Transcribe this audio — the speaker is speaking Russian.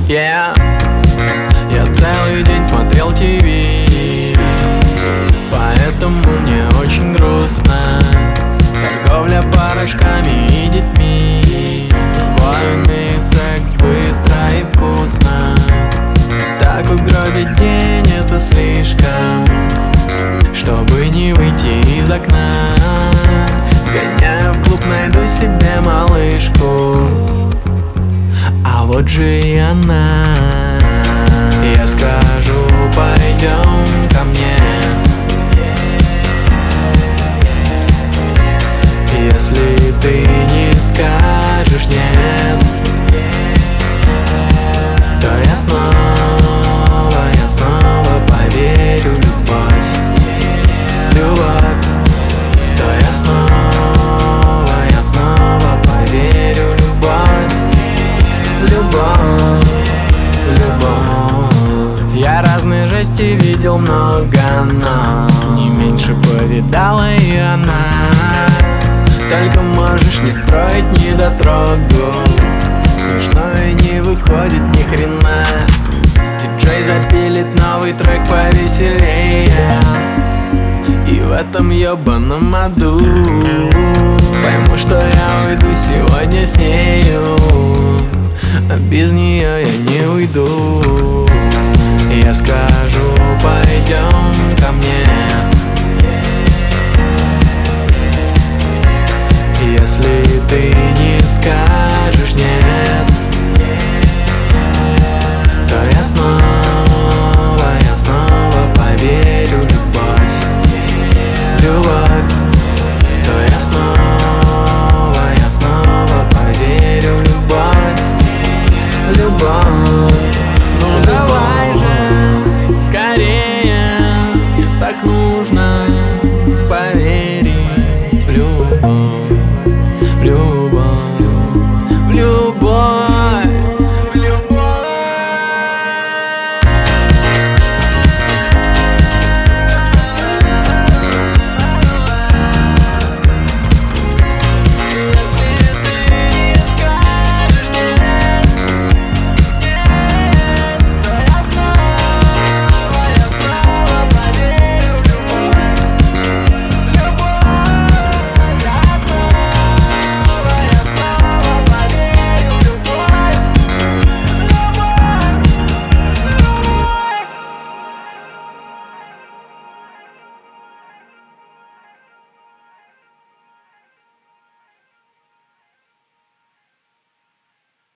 Я целый день смотрел ТВ, поэтому мне очень грустно. Торговля порошками и детьми, войны, секс быстро и вкусно. Так угробить день — это слишком, чтобы не выйти из окна. Гоняю в клуб, найду себе малышку, а вот же и она. Я скажу: пойдем ко мне. Если ты не скажешь нет, то я снова поверю в любовь. Любовь. То я снова поверю в любовь. Любовь. Любовь. Я разные жести видел много, но не меньше повидала и она. Только можешь не строить недотрогу, смешно и не выходит ни хрена. Диджей запилит новый трек повеселее, и в этом ёбаном аду пойму, что я уйду сегодня с нею, а без нее я не уйду. Я скажу: пойдем ко мне. Если ты не скажешь нет, то я снова поверю в любовь. Любовь. То я снова поверю в любовь. Любовь.